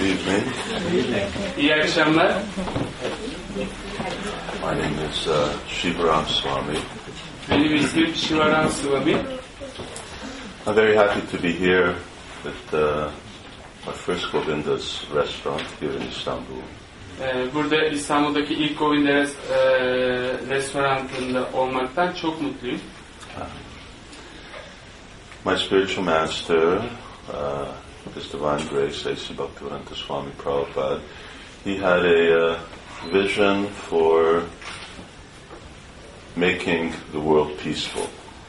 evening. İyi akşamlar. My name is Shivaram Swami. Benim ismim Shivaram Swami. I'm very happy to be here at my first Govinda's restaurant here in Istanbul. Burada İstanbul'daki ilk Govinda restoranında olmaktan çok mutluyum. My spiritual master, His Divine Grace, A.C. Bhaktivedanta Swami Prabhupada, he had a vision for making the world peaceful.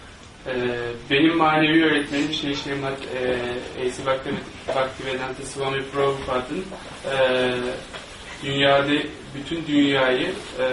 Benim manevi öğretmenim Şrimat A.C. Bhaktivedanta Swami Prabhupa'nın dünyada bütün dünyayı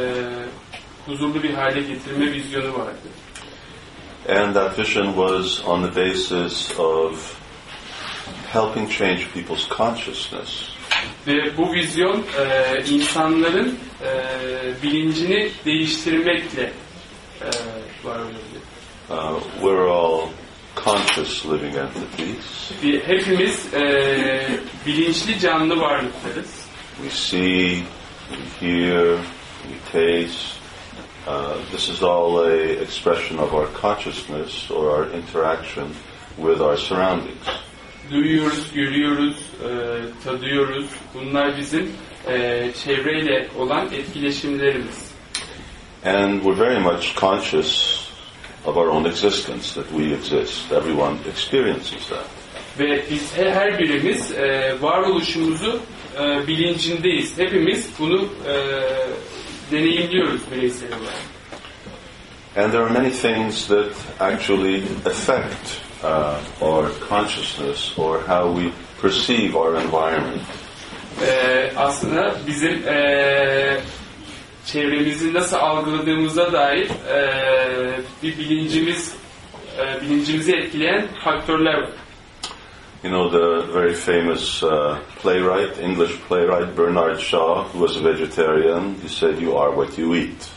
huzurlu bir hale getirme vizyonu vardı. And that vision was on the basis of helping change people's consciousness. Ve bu vizyon insanların bilincini değiştirmekle var olabilir. We're all conscious living entities. Hepimiz bilinçli canlı varlıklarız. We see, we hear, we taste. This is all a expression of our consciousness or our interaction with our surroundings. Duyuyoruz, görüyoruz, tadıyoruz. Bunlar bizim çevreyle olan etkileşimlerimiz. And we're very much conscious of our own existence, that we exist. Everyone experiences that. Ve biz her birimiz varoluşumuzu bilincindeyiz. Hepimiz bunu deneyimliyoruz bireysel olarak. And there are many things that actually affect our consciousness or how we perceive our environment. Aslında bizim çevremizi nasıl algıladığımıza dair bir bilincimizi etkileyen faktörler var. You know the very famous playwright, English playwright Bernard Shaw, who was a vegetarian. He said, "You are what you eat."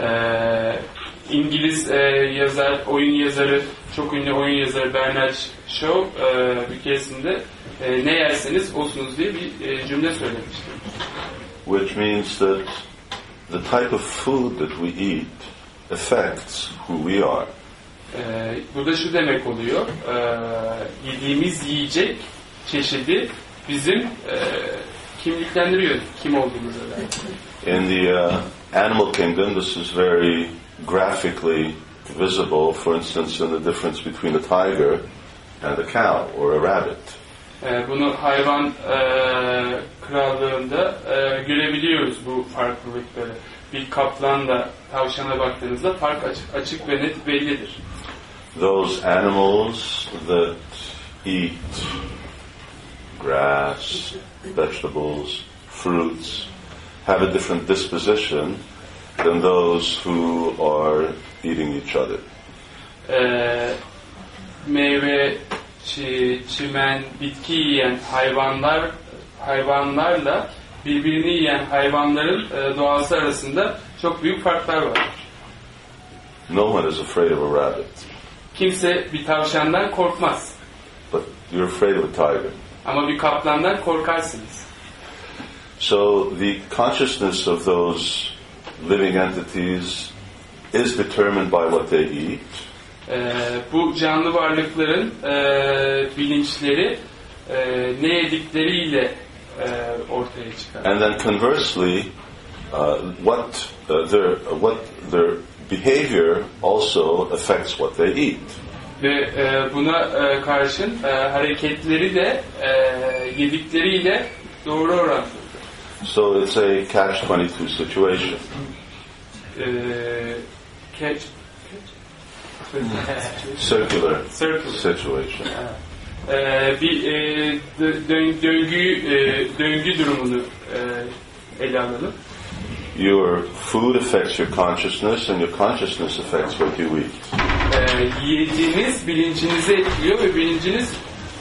İngiliz yazar, oyun yazarı, çok ünlü oyun yazarı Bernard Shaw bir keresinde ne yerseniz olsunuz diye bir cümle söylemişti. Which means that the type of food that we eat affects who we are. Bu da şu demek oluyor, yediğimiz yiyecek çeşidi bizim kimliklendiriyor, kim olduğumuza dair. In the animal kingdom, this is very graphically visible, for instance, in the difference between a tiger and a cow or a rabbit. Bunu hayvan krallığında görebiliyoruz bu farklılıkları. Bir kaplanla tavşana baktığınızda fark açık ve net bellidir. Those animals that eat grass, vegetables, fruits have a different disposition than those who are eating each other. Meyve, çimen, bitki yiyen hayvanlarla birbirini yiyen hayvanların doğası arasında çok büyük farklar var. No one is afraid of a rabbit. Kimse bir tavşandan korkmaz. But you're afraid of a tiger. Ama bir kaplandan korkarsınız. So the consciousness of those living entities is determined by what they eat. Bu canlı varlıkların bilinçleri ne yedikleriyle ortaya çıkar. And then conversely, what their behavior also affects what they eat. Ve buna karşın hareketleri de yedikleriyle doğru orantılıdır. So it's a catch-22 situation. Circular situation. Bir döngü durumunu ele alalım. Your food affects your consciousness, and your consciousness affects what you eat. Yediğiniz bilincinizi etkiliyor ve bilinciniz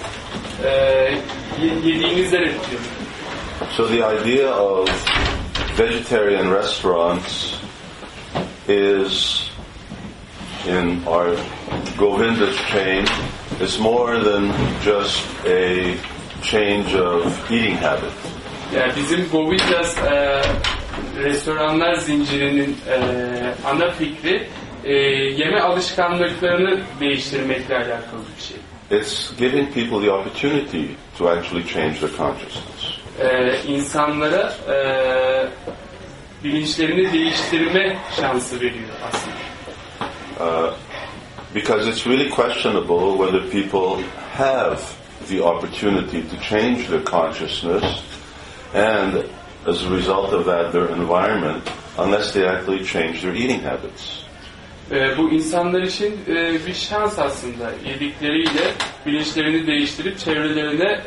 yediğinizden etkiliyor. So the idea of vegetarian restaurants is, in our Govinda's chain, is more than just a change of eating habit. Yani bizim Govildas restoranlar zincirinin ana fikri yeme alışkanlıklarını değiştirmekle alakalı bir şey. It's giving people the opportunity to actually change their consciousness. İnsanlara bilinçlerini değiştirme şansı veriyor aslında. Because it's really questionable whether people have the opportunity to change their consciousness and as a result of that their environment unless they actually change their eating habits. Bu insanlar için bir şans aslında. Yedikleriyle bilinçlerini değiştirip çevrelerine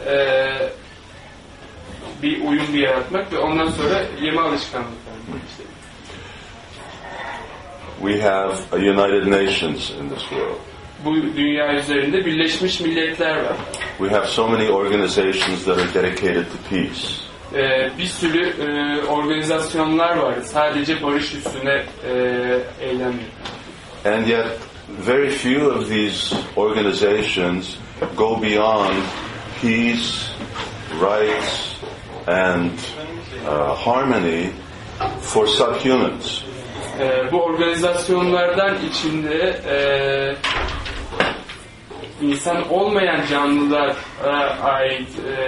bir uyum yaratmak ve ondan sonra yeme alışkanlıklarını değiştirmek. We have a United Nations in this world. Bu dünya üzerinde Birleşmiş Milletler var. We have so many organizations that are dedicated to peace. Bir sürü organizasyonlar var. Sadece barış üstüne eylem yapıyor. And yet, very few of these organizations go beyond peace, rights, and harmony for subhumans. Bu organizasyonlardan içinde insan olmayan canlılara ait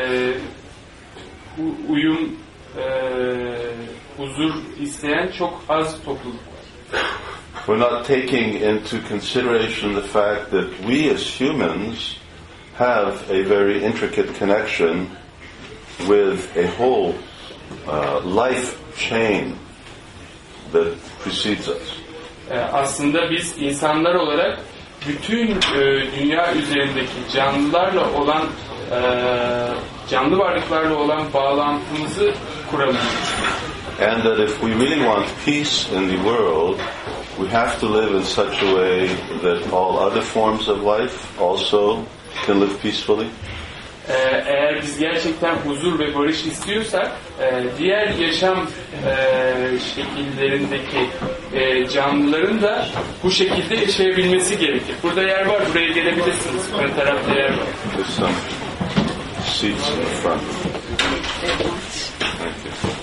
uyum, huzur isteyen çok az topluluk var. We're not taking into consideration the fact that we as humans have a very intricate connection with a whole life chain that precedes us. Aslında biz insanlar olarak bütün dünya üzerindeki canlılarla olan canlı varlıklarla olan bağlantımızı kurabiliyoruz. And that if we really want peace in the world, we have to live in such a way that all other forms of life also can live peacefully. Eğer biz gerçekten huzur ve barış istiyorsak, diğer yaşam şekillerindeki canlıların da bu şekilde yaşayabilmesi gerekir. Burada yer var, buraya gelebilirsiniz. Ön tarafta yer var. There's some seats in the front. Thank you.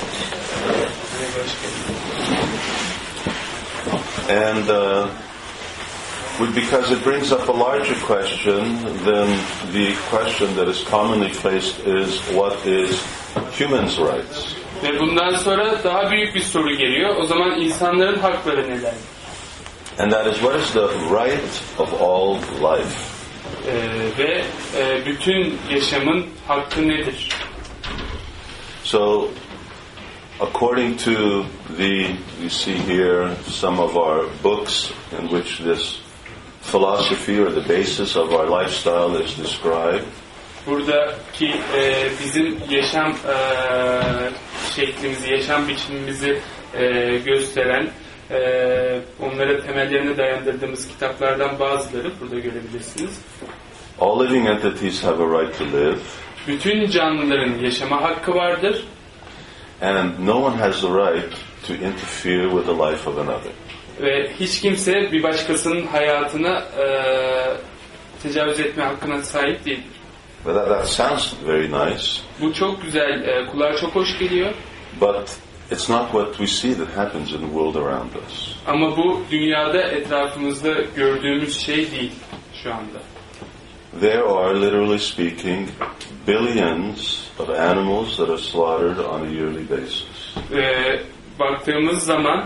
And because it brings up a larger question than the question that is commonly faced is what is humans' rights? Ve bundan sonra daha büyük bir soru geliyor. O zaman insanların hakları neler? And that is, what is the right of all life? Ve bütün yaşamın hakkı nedir? So, according to you see here some of our books in which this philosophy or the basis of our lifestyle is described. Buradaki bizim yaşam şeklimizi, yaşam biçimimizi gösteren, onlara temellerine dayandırdığımız kitaplardan bazıları burada görebilirsiniz. All living entities have a right to live. Bütün canlıların yaşama hakkı vardır. And no one has the right to interfere with the life of another. Ve hiç kimse bir başkasının hayatına tecavüz etme hakkına sahip değildir. But that sounds very nice. Bu çok güzel, kulağa çok hoş geliyor. But it's not what we see that happens in the world around us. Ama bu dünyada etrafımızda gördüğümüz şey değil şu anda. There are, literally speaking, billions of animals that are slaughtered on a yearly basis. Baktığımız zaman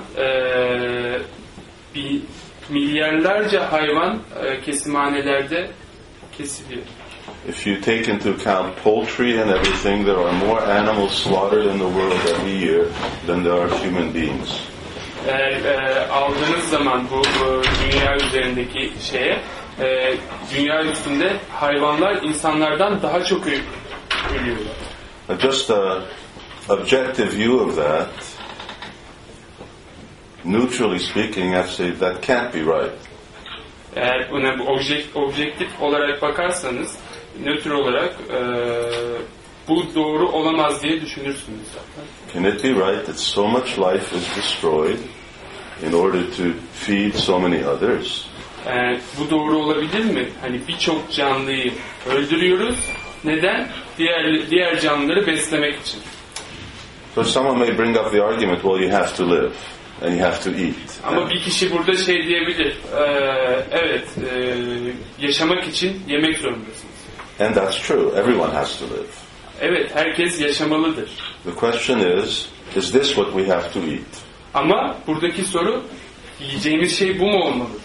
milyarlarca hayvan kesimhanelerde kesiliyor. If you take into account poultry and everything, there are more animals slaughtered in the world every year than there are human beings. Aldığınız zaman bu dünya üzerindeki şeye, dünya üstünde hayvanlar insanlardan daha çok ölüyorlar. Just a objective view of that, neutrally speaking, I say that can't be right. Eğer buna objektif olarak bakarsanız, nötr olarak bu doğru olamaz diye düşünürsünüz zaten. Can it be right that so much life is destroyed in order to feed so many others? Bu doğru olabilir mi? Hani birçok canlıyı öldürüyoruz Neden? Diğer canlıları beslemek için. So someone may bring up the argument, well, you have to live and you have to eat. Ama bir kişi burada şey diyebilir, evet, yaşamak için yemek zorundasınız. And that's true. Everyone has to live. Evet, herkes yaşamalıdır. The question is this what we have to eat? Ama buradaki soru, yiyeceğimiz şey bu mu olmalıdır?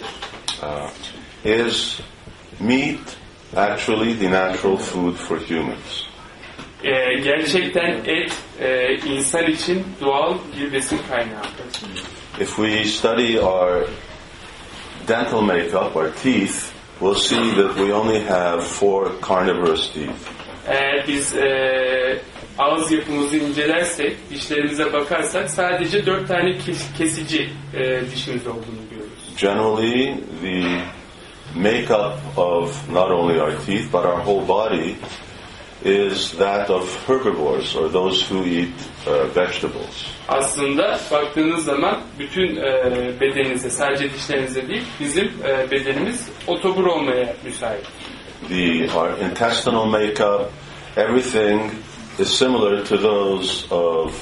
Is meat actually the natural food for humans? Gerçekten et insan için doğal bir besin kaynağı. If we study our dental makeup, our teeth, we'll see that we only have 4 carnivorous teeth. Eğer biz ağız yapımızı incelersek, dişlerimize bakarsak sadece 4 tane kesici dişimiz olduğunu görüyoruz. Generally, the makeup of not only our teeth but our whole body is that of herbivores or those who eat vegetables. Aslında baktığınız zaman bütün bedeninize, sadece dişlerinize değil, bizim bedenimiz otobur olmaya müsait. Our intestinal makeup, everything is similar to those of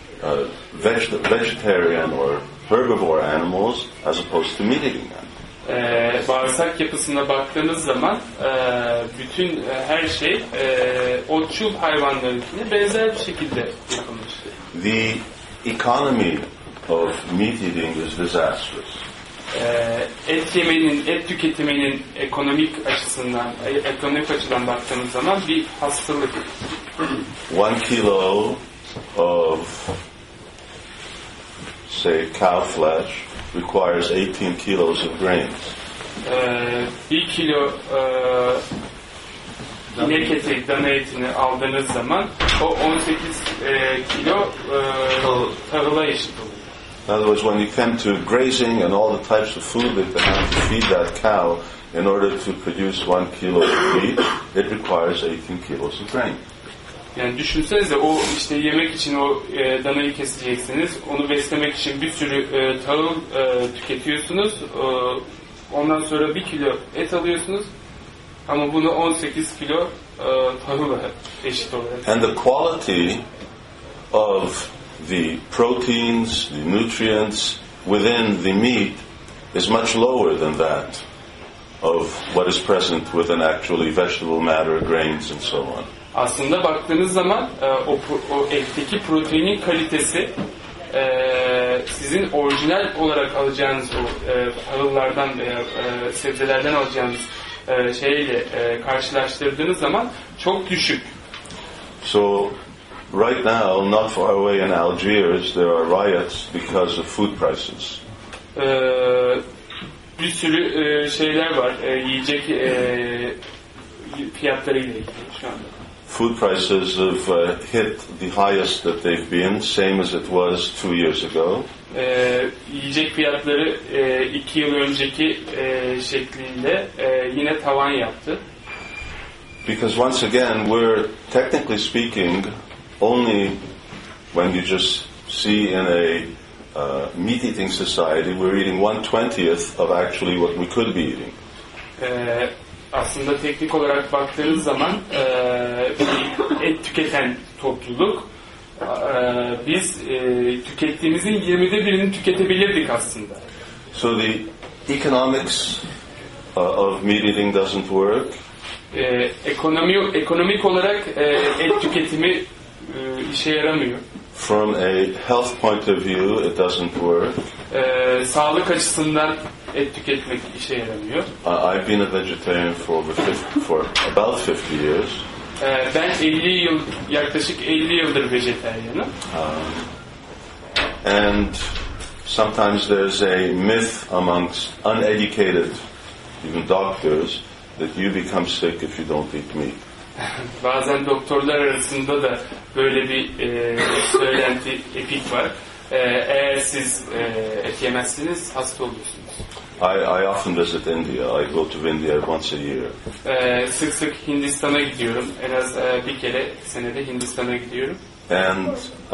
vegetarian or herbivore animals as opposed to meat-eating animals. Bağırsak yapısına baktığınız zaman bütün her şey otçul hayvanlarınkine benzer bir şekilde yapılmıştır. The economy of meat eating is disastrous. Et tüketiminin ekonomik açıdan baktığımız zaman bir hastalık. 1 kilo of, say, cow flesh requires 18 kilos of grains. 1 kilo inek eti, dana etini aldığınız zaman o 18 kilo tahıla eşit oluyor. In other words, when you come to grazing and all the types of food that they have to feed that cow in order to produce 1 kilo of meat, it requires 18 kilos of grain. Yani düşünsenize, o işte yemek için o danayı keseceksiniz, onu beslemek için bir sürü tahıl tüketiyorsunuz, ondan sonra 1 kilo et alıyorsunuz ama bunu 18 kilo tahıla eşit olarak. And the quality of the proteins, the nutrients within the meat is much lower than that of what is present within actually vegetable matter, grains and so on. Aslında baktığınız zaman o etteki proteinin kalitesi sizin orijinal olarak alacağınız o tahıllardan veya sebzelerden alacağınız şeyle karşılaştırdığınız zaman çok düşük. So right now, not far away in Algiers, there are riots because of food prices. Bir sürü şeyler var, yiyecek fiyatlarıyla ilgili şu anda. Food prices have hit the highest that they've been, same as it was 2 years ago. Yiyecek fiyatları 2 yıl önceki şekliyle yine tavan yaptı. Because once again, we're technically speaking only when you just see in a meat-eating society, we're eating 1/20th of actually what we could be eating. Aslında teknik olarak baktığınız zaman bir et tüketen topluluk, biz tükettiğimizin 20'de birini tüketebilirdik aslında. So the economics of meat eating doesn't work. Ekonomik olarak et tüketimi işe yaramıyor. From a health point of view, it doesn't work. Sağlık açısından et tüketmek işe yaramıyor. I've been a vegetarian for about 50 years. Ben yaklaşık 50 yıldır vejetaryenim. And sometimes there's a myth amongst uneducated, even doctors, that you become sick if you don't eat meat. Bazen doktorlar arasında da böyle bir söylenti, epik var. Eğer siz et yemezsiniz, hasta olursunuz. I often visit India. I go to India once a year. Sık sık Hindistan'a gidiyorum. En az bir kere senede Hindistan'a gidiyorum. And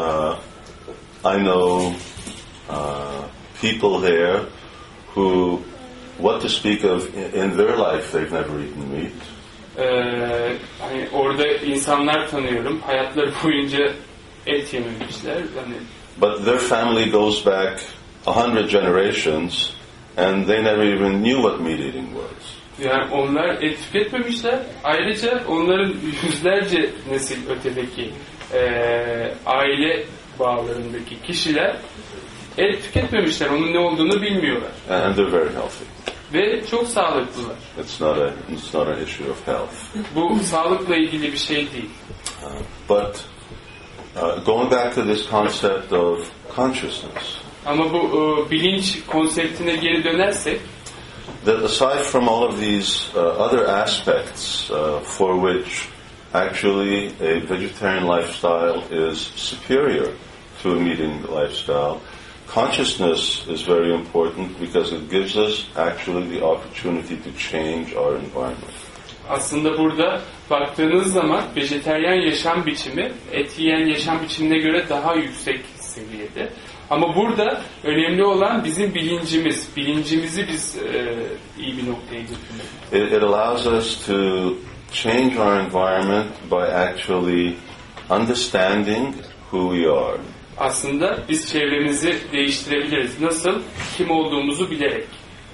I know people there who, what to speak of, in their life they've never eaten meat. Hani orada insanlar tanıyorum. Hayatları boyunca et yememişler. Hani But their family goes back 100 generations and they never even knew what meat eating was. yani onlar et tüketmemişler. Ayrıca onların yüzlerce nesil ötedeki aile bağlarındaki kişiler et tüketmemişler. Onun ne olduğunu bilmiyorlar. And they're very healthy. Ve çok sağlıklılar. It's not an issue of health. Bu sağlıkla ilgili bir şey değil. But going back to this concept of consciousness, Ama bu bilinç konseptine geri dönersek, that aside from all of these other aspects for which actually a vegetarian lifestyle is superior to a meat eating lifestyle, consciousness is very important because it gives us actually the opportunity to change our environment. aslında burada baktığınız zaman vejeteryan yaşam biçimi et yiyen yaşam biçimine göre daha yüksek seviyede. Ama burada önemli olan bizim bilincimiz. Bilincimizi biz iyi bir noktaya getirmek. It allows us to change our environment by actually understanding who we are. Aslında biz çevremizi değiştirebiliriz. Nasıl? Kim olduğumuzu bilerek.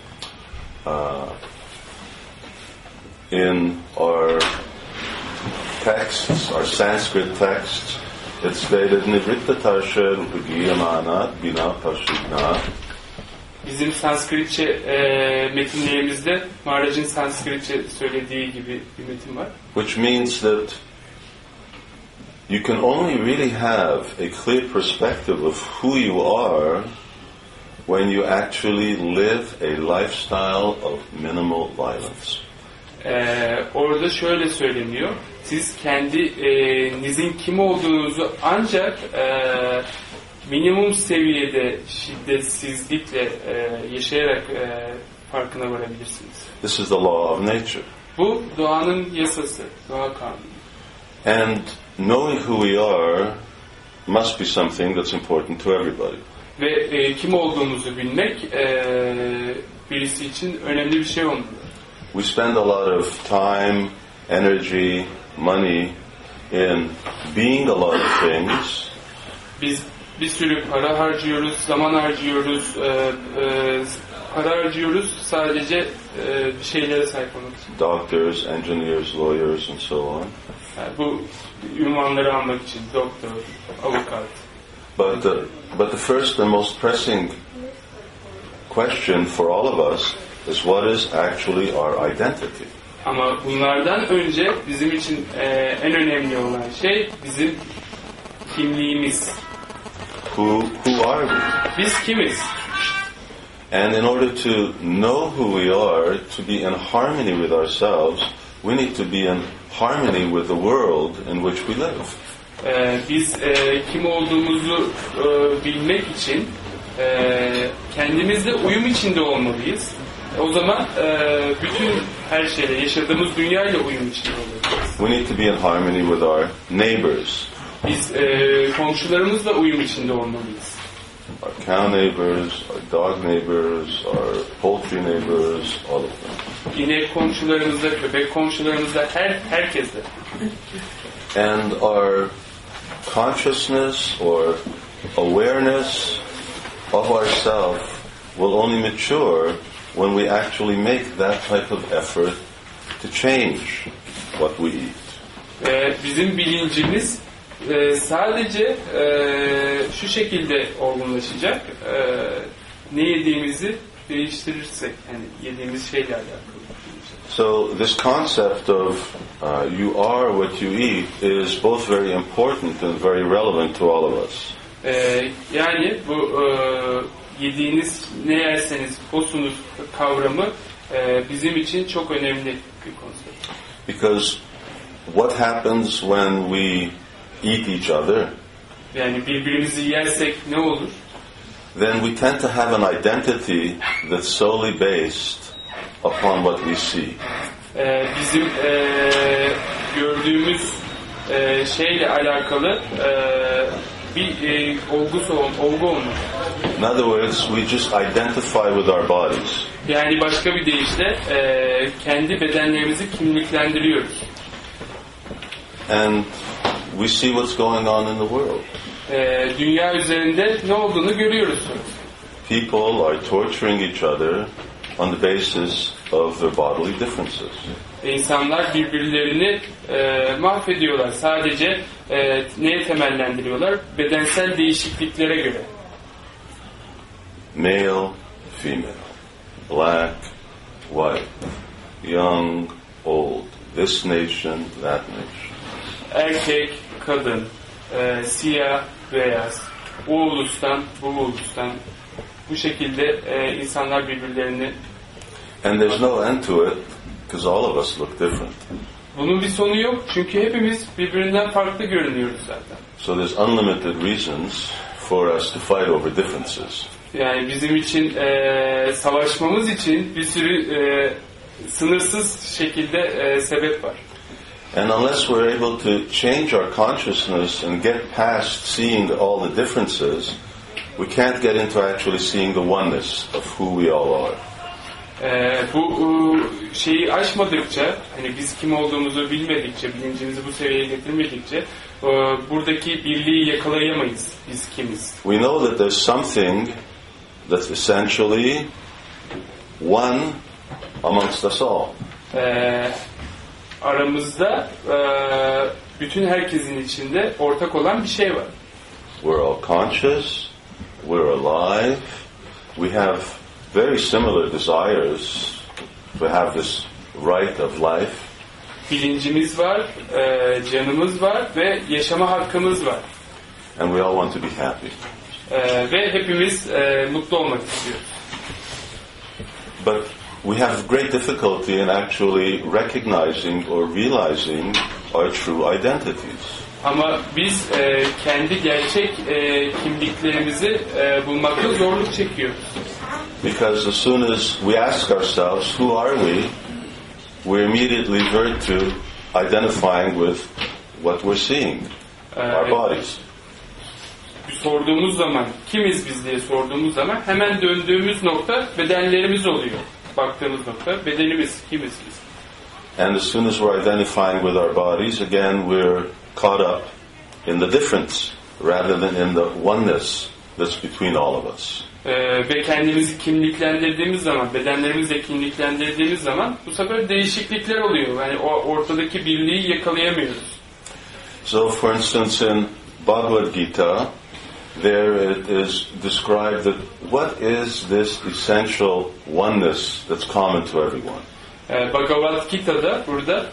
In our texts, our Sanskrit texts, it's stated Nivritta Tarsha Rupagiyamana Bina Pashigna. Bizim Sanskritçe metinlerimizde Maharaj'ın Sanskritçe söylediği gibi bir metin var. Which means that you can only really have a clear perspective of who you are when you actually live a lifestyle of minimal violence. Orada şöyle söyleniyor. Siz kendinizin kim olduğunuzu ancak minimum seviyede şiddetsizlikle yaşayarak farkına varabilirsiniz. This is the law of nature. Bu doğanın yasası, doğa kanunu. And knowing who we are must be something that's important to everybody. Ve kim olduğumuzu bilmek birisi için önemli bir şey olmalı. We spend a lot of time, energy, money in being a lot of things. Biz bir sürü para harcıyoruz, zaman harcıyoruz, para harcıyoruz sadece bir şeylere sahip olmak için. Doctors, engineers, lawyers, and so on. Yani bu ünvanları almak için doktor, avukat. But the first and most pressing question for all of us is what is actually our identity? Ama bunlardan önce bizim için en önemli olan şey bizim kimliğimiz. Who are we? Biz kimiz? And in order to know who we are, to be in harmony with ourselves, we need to be in harmony with the world in which we live. Biz kim olduğumuzu bilmek için kendimizle uyum içinde olmalıyız. O zaman bütün her şeyle, yaşadığımız dünyayla uyum içinde olmalıyız. We need to be in harmony with our neighbors. Biz komşularımızla uyum içinde olmalıyız. Our cow neighbors, our dog neighbors, our poultry neighbors, all of them. İnek komşularımızla, köpek komşularımızla, herkesle. And our consciousness or awareness of ourself will only mature when we actually make that type of effort to change what we eat. Bizim bilincimiz sadece şu şekilde olgunlaşacak. Ne yediğimizi değiştirirsek, yani yediğimiz şeyle alakalı. So this concept of you are what you eat is both very important and very relevant to all of us. Yani bu yediğiniz ne yerseniz osunuz kavramı bizim için çok önemli bir konsept. Because what happens when we eat each other? Yani birbirimizi yersek ne olur? Then we tend to have an identity that's solely based upon what we see. Bizim gördüğümüz şeyle alakalı bir olgu olmak. In other words, we just identify with our bodies. Yani başka bir deyişle kendi bedenlerimizi kimliklendiriyoruz. And we see what's going on in the world. Dünya üzerinde ne olduğunu görüyoruz. People are torturing each other on the basis of their bodily differences. İnsanlar birbirlerini mahvediyorlar. Sadece neye temellendiriyorlar? Bedensel değişikliklere göre. Male, female, black, white, young, old, this nation, that nation. Erkek, kadın, siyah, beyaz, o ulustan, bu ulustan. Bu şekilde insanlar birbirlerini... And there's no end to it, because all of us look different. Bunun bir sonu yok, çünkü hepimiz birbirinden farklı görünüyoruz zaten. So there's unlimited reasons for us to fight over differences. Yani bizim için savaşmamız için bir sürü sınırsız şekilde sebep var. And unless we're able to change our consciousness and get past seeing all the differences, we can't get into actually seeing the oneness of who we all are. Bu şeyi aşmadıkça, hani biz kim olduğumuzu bilmedikçe, bilincimizi bu seviyeye getirmedikçe, buradaki birliği yakalayamayız. Biz kimiz? We know that there's something that's essentially one amongst us all. Aramızda bütün herkesin içinde ortak olan bir şey var. We're all conscious, we're alive, we have very similar desires to have this right of life. Bilincimiz var, canımız var ve yaşama hakkımız var. And we all want to be happy. Ve hepimiz mutlu olmak istiyoruz. But we have great difficulty in actually recognizing or realizing our true identities. Ama biz kendi gerçek kimliklerimizi bulmakta zorluk çekiyoruz. Because as soon as we ask ourselves, who are we immediately revert to identifying with what we're seeing, our bodies. Sorduğumuz zaman, kimiz biz diye sorduğumuz zaman hemen döndüğümüz nokta bedenlerimiz oluyor. Baktığımız nokta bedenimiz, kimiz biz. And as soon as we're identifying with our bodies, again we're caught up in the difference rather than in the oneness that's between all of us. Ve kendimizi kimliklendirdiğimiz zaman, bedenlerimizle kimliklendirdiğimiz zaman bu sefer değişiklikler oluyor. Yani o ortadaki birliği yakalayamıyoruz. So for instance in Bhagavad Gita, there it is described that what is this essential oneness that's common to everyone? Bhagavad Gita'da burada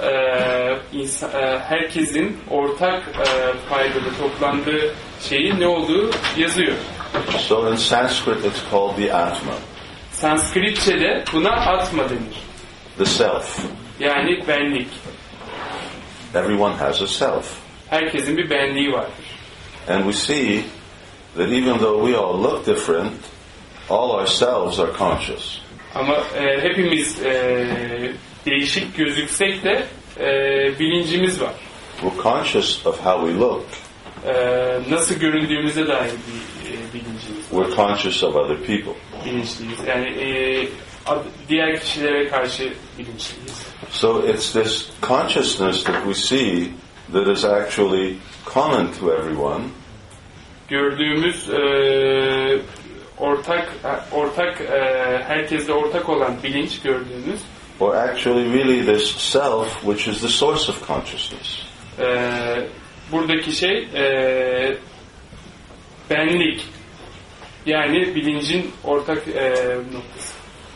herkesin ortak paydada toplandığı şeyin ne olduğu yazıyor. So in Sanskrit it's called the Atma. Sanskritçe'de buna atma denir. The self. Yani benlik. Everyone has a self. Herkesin bir benliği vardır. And we see that even though we all look different, all ourselves are conscious. Ama hepimiz değişik gözüksek de bilincimiz var. We're conscious of how we look. Nasıl göründüğümüze dair bir bilincimiz var. We're conscious of other people. Bilinçliyiz. Yani diğer kişilere karşı bilinçliyiz. So it's this consciousness that we see that is actually common to everyone. Gördüğümüz herkesle ortak olan bilinç gördüğümüz. Or actually really this self which is the source of consciousness. Buradaki şey benlik. Yani bilincin ortak noktası.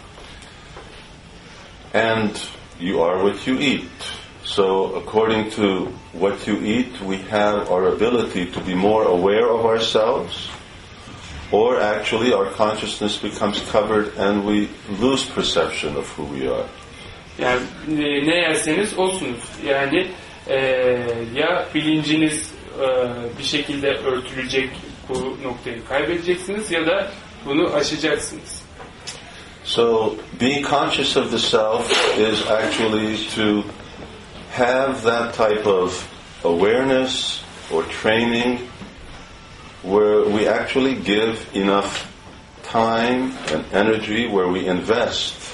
And you are what you eat. So according to what you eat, we have our ability to be more aware of ourselves, or actually our consciousness becomes covered and we lose perception of who we are. Yani ne yerseniz olsunuz. Yani ya bilinciniz bir şekilde örtülecek, bu noktayı kaybedeceksiniz ya da bunu aşacaksınız. So being conscious of the self is actually to have that type of awareness or training where we actually give enough time and energy, where we invest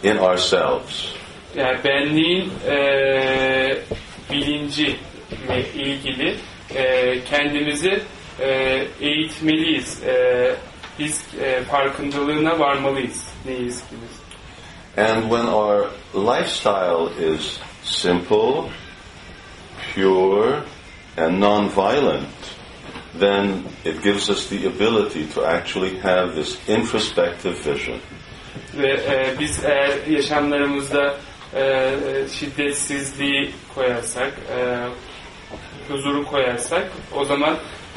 in ourselves. Yani benliğin bilinciyle ilgili kendimizi eğitmeliyiz. Biz farkındalığına varmalıyız. Neyiz ki biz? And when our lifestyle is simple, pure, and non-violent, then it gives us the ability to actually have this introspective vision. Ve biz eğer yaşamlarımızda şiddetsizliği koyarsak, huzuru koyarsak, o zaman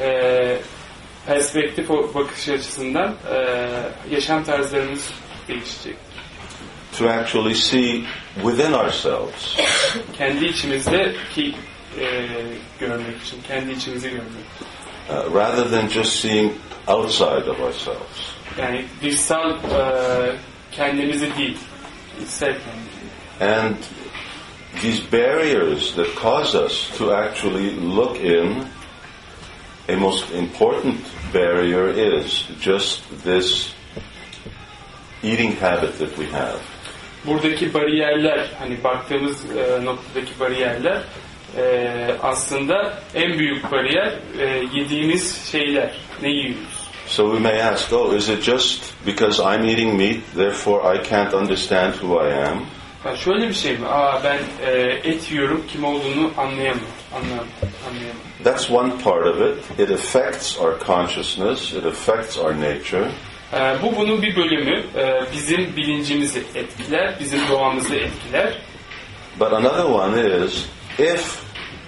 perspektif bakış açısından yaşam tarzlarımız değişecek. To actually see within ourselves. Kendi içimizdeki görmek için, kendi içimizi görmek. Rather than just seeing outside of ourselves. Yani dışsal kendimizi değil, içsel kendimizi. And these barriers that cause us to actually look in, a most important barrier is just this eating habit that we have. Buradaki bariyerler, hani baktığımız noktadaki bariyerler aslında en büyük bariyer yediğimiz şeyler. Ne yiyoruz? So we may ask, oh, is it just because I'm eating meat, therefore I can't understand who I am? Yani şöyle bir şey mi? Ben et yiyorum, kim olduğunu anlayamam. That's one part of it. It affects our consciousness, it affects our nature. Bu bunun bir bölümü. Bizim bilincimizi etkiler, bizim doğamızı etkiler. But another one is, if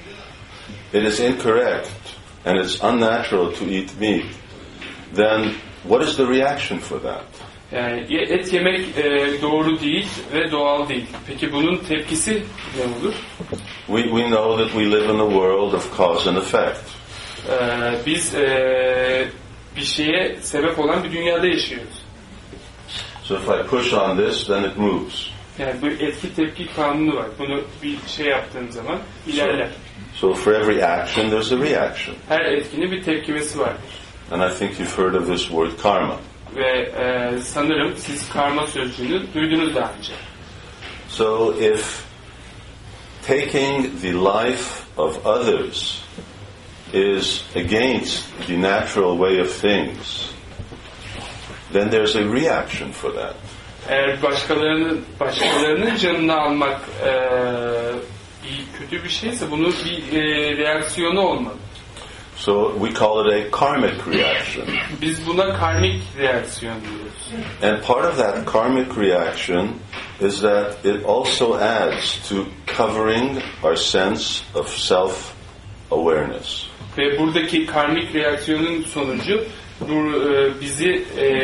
it is incorrect and it's unnatural to eat meat, then what is the reaction for that? Yani et yemek doğru değil ve doğal değil. Peki bunun tepkisi ne olur? We know that we live in a world of cause and effect. Biz bir şeye sebep olan bir dünyada yaşıyoruz. So if I push on this, then it moves. Yani bu etki tepki kanunu var. Bunu bir şey yaptığım zaman ilerler. So for every action, there's a reaction. Her etkinin bir tepkimesi vardır. And I think you've heard of this word karma. Ve sanırım siz karma sözcüğünü duydunuz daha önce. So if taking the life of others is against the natural way of things, then there's a reaction for that. Eğer başkalarının canını almak kötü bir şeyse bunun bir reaksiyonu olmalı. So we call it a karmic reaction. Biz buna karmik reaksiyon diyoruz. And part of that karmic reaction is that it also adds to covering our sense of self-awareness. Ve buradaki karmik reaksiyonun sonucu bizi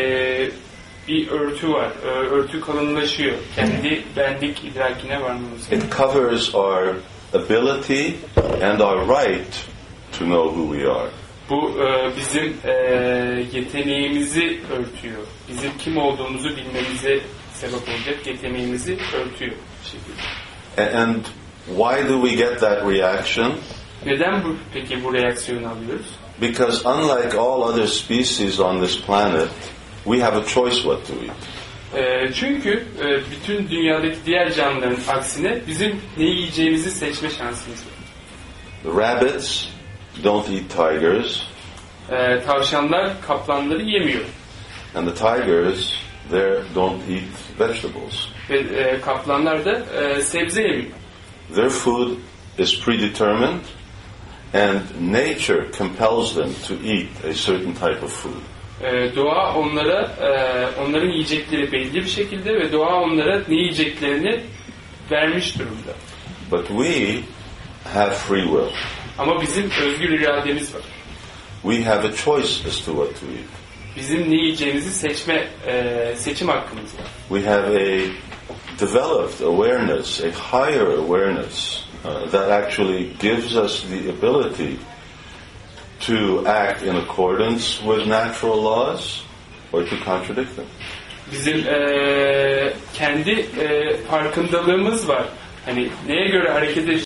bir örtü var. Örtü kalınlaşıyor. Kendi benlik idrakine varmamız. It covers our ability and our right to know who we are. Bu bizim yeteneğimizi örtüyor. Bizim kim olduğumuzu bilmemize sebep olacak yeteneğimizi örtüyor. And why do we get that reaction? Neden peki bu reaksiyonu alıyoruz? Because unlike all other species on this planet, we have a choice what to eat. Çünkü bütün dünyadaki diğer canlıların aksine bizim ne yiyeceğimizi seçme şansımız var. The rabbits don't eat tigers, Tavşanlar kaplanları yemiyor. and the tigers don't eat vegetables. Ve kaplanlar da sebze yemiyor. Their food is predetermined, and nature compels them to eat a certain type of food. Doğa onların yiyecekleri belli bir şekilde ve doğa onlara ne yiyeceklerini vermiş durumda. But we have free will. Ama bizim özgür irademiz var. We have a choice as to what to eat. Bizim ne yiyeceğimizi seçim hakkımız var. We have a developed awareness, a higher awareness that actually gives us the ability to act in accordance with natural laws or to contradict them. Bizim kendi farkındalığımız var. Hani neye göre hareket